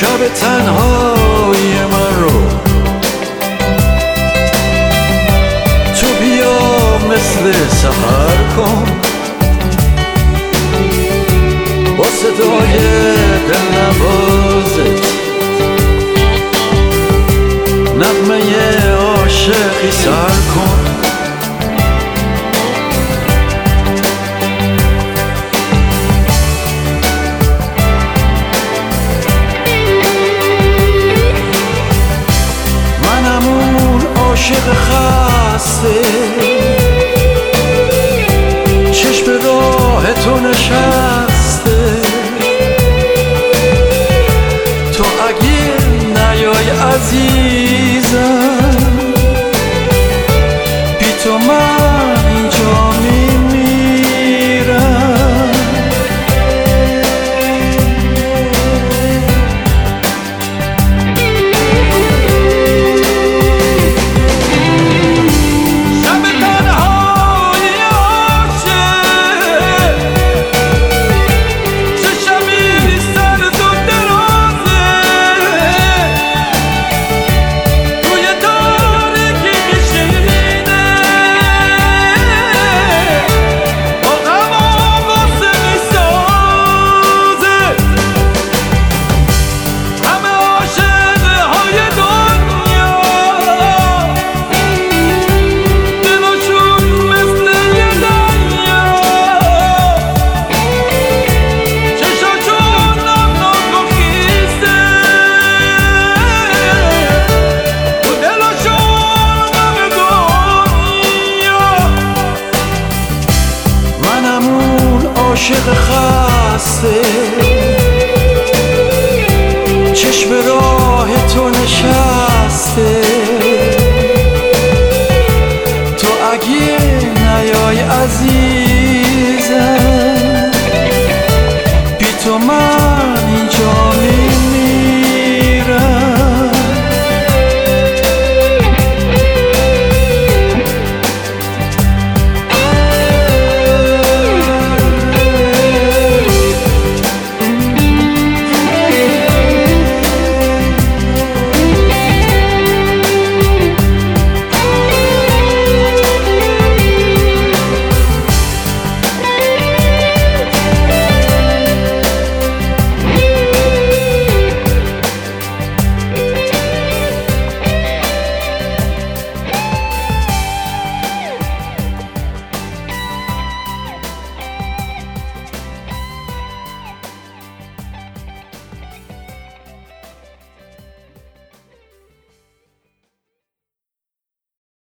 شب تنهای من رو تو بیا مثل سحر کن، با صدای دلنوازت نغمه عاشقی سر کن. منم اون عاشق خسته، چشم راه تو نشسته، تو اگه نیای عزیزم بی تو من اینجا میمیرم. شب تنهای عاشق چه شبی سرد و درازه، توی تاریکی میشینه با غم و غصه میسازه. همه عاشقهای دنیا دلشون مثل یه دریا، چشاشون نمناک و خیسه، تو دلشون غم دنیا. منم اون عاشق خسته، چشم راه تو نشسته،